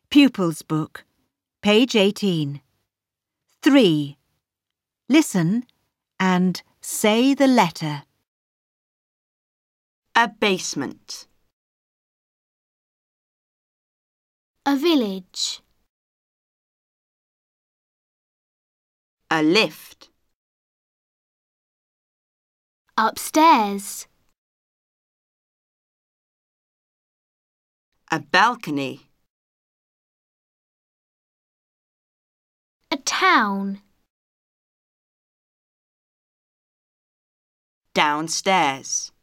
Pupils Book, page 18. 3. Listen and say the letter. A basement. A village. A lift. Upstairs. A balcony. A town. Downstairs.